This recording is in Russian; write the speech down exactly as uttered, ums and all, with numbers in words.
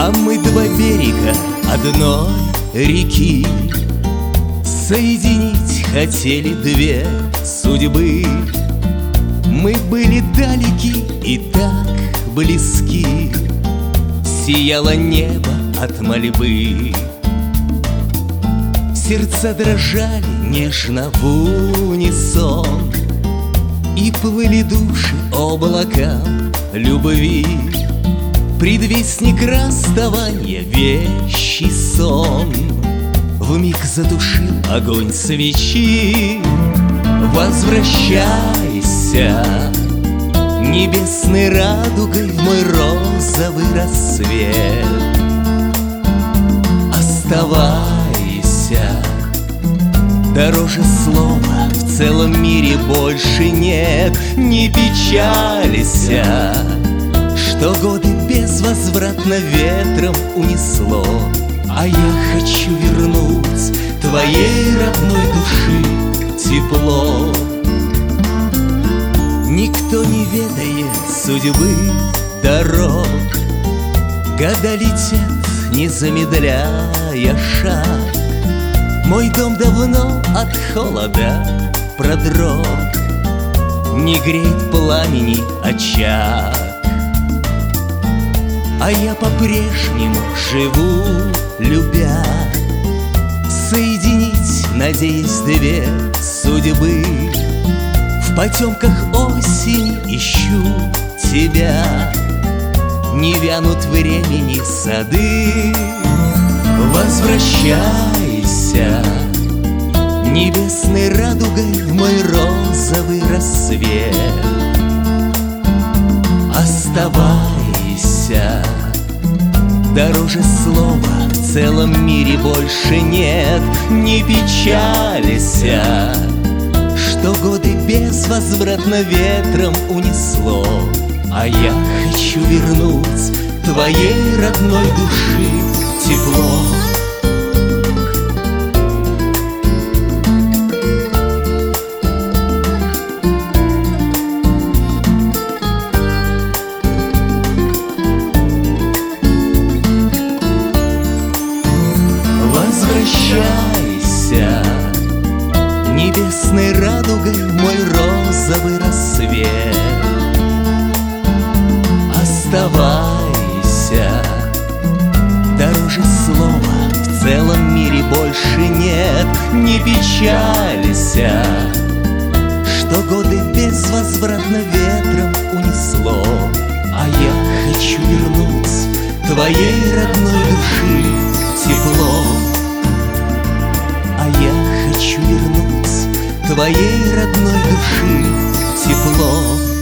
А мы два берега одной реки, соединить хотели две судьбы. Мы были далеки и так близки, сияло небо от мольбы. Сердца дрожали нежно в унисон, и плыли души облакам любви. Предвестник расставания, вещий сон, вмиг затушил огонь свечи. Возвращайся небесной радугой в мой розовый рассвет. Оставайся, дороже слова в целом мире больше нет. Не печалься, что годы безвозвратно ветром унесло. А я хочу вернуть твоей родной души тепло. Никто не ведает судьбы дорог, года летят, не замедляя шаг. Мой дом давно от холода продрог, не греет пламени очаг. А я по-прежнему живу, любя, соединить, надеясь, две судьбы. В потемках осени ищу тебя, не вянут времени сады. Возвращайся небесной радугой в мой розовый рассвет. Оставайся, дороже слова в целом мире больше нет. Не печалься, что годы безвозвратно ветром унесло. А я хочу вернуть твоей родной души тепло. Возвращайся небесной радугой в мой розовый рассвет. Оставайся, дороже слова в целом мире больше нет. Не печалься, что годы безвозвратно ветром унесло. А я хочу вернуть твоей родной души тепло. А я хочу вернуть твоей родной души тепло.